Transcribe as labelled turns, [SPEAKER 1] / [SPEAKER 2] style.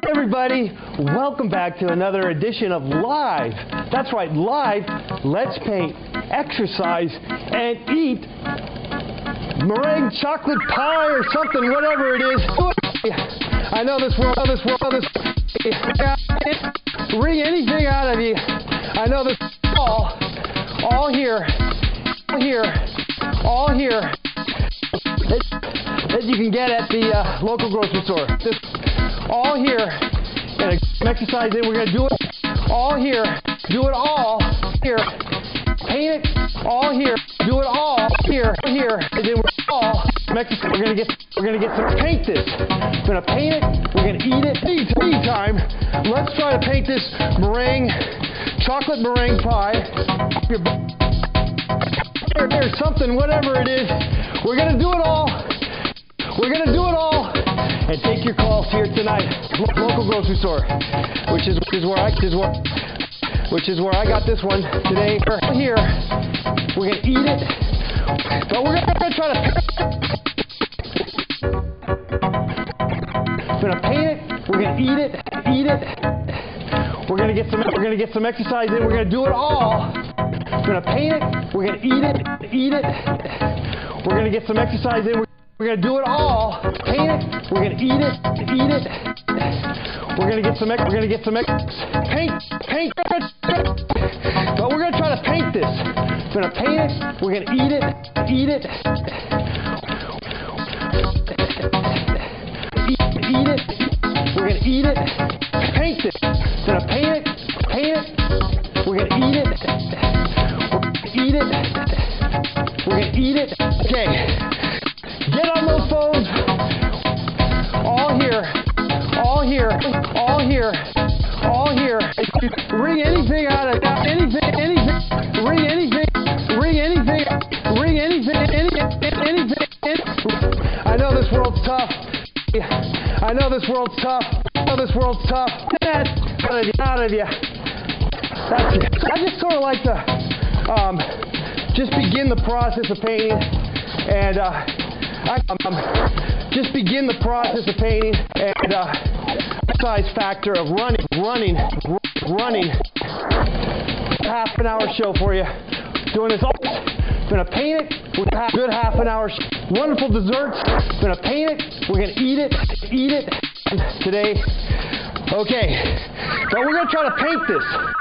[SPEAKER 1] Everybody, welcome back to another edition of Live. That's right, Live. Let's paint, exercise, and eat meringue chocolate pie or something, whatever it is. I know this world, wring anything out of you. I know this all here that you can get at the local grocery store. This all here, and exercise it. We're gonna do it all here. Do it all here. Paint it all here. Do it all here, and then we're all Mexico. We're gonna get some paint this. We're gonna paint it. We're gonna eat it. Meantime, let's try to paint this chocolate meringue pie. There's something, whatever it is. We're gonna do it all. We're gonna do it all. And take your calls here tonight, local grocery store, which is where I got this one today. Here, we're gonna eat it, but we're gonna try to paint it. We're gonna eat it. We're gonna get some exercise in. We're gonna do it all. We're gonna paint it. We're gonna eat it. We're gonna get some exercise in. We're gonna do it all. Paint it. We're gonna eat it. We're gonna get some paint. But we're gonna try to paint this. We're gonna paint it. We're gonna eat it. Eat it. We're gonna eat it. Paint it. We're gonna paint it. We're gonna eat it. We're gonna eat it. Okay. Get on those phones. All here. Ring anything out of anything. Ring anything. I know this world's tough. Get out of you. That's it. I just sort of like to just begin the process of painting, and size factor of running. Half an hour show for you. Doing this all. Gonna paint it with a good half an hour. Wonderful desserts. Gonna paint it. We're gonna eat it today. Okay, but we're gonna try to paint this.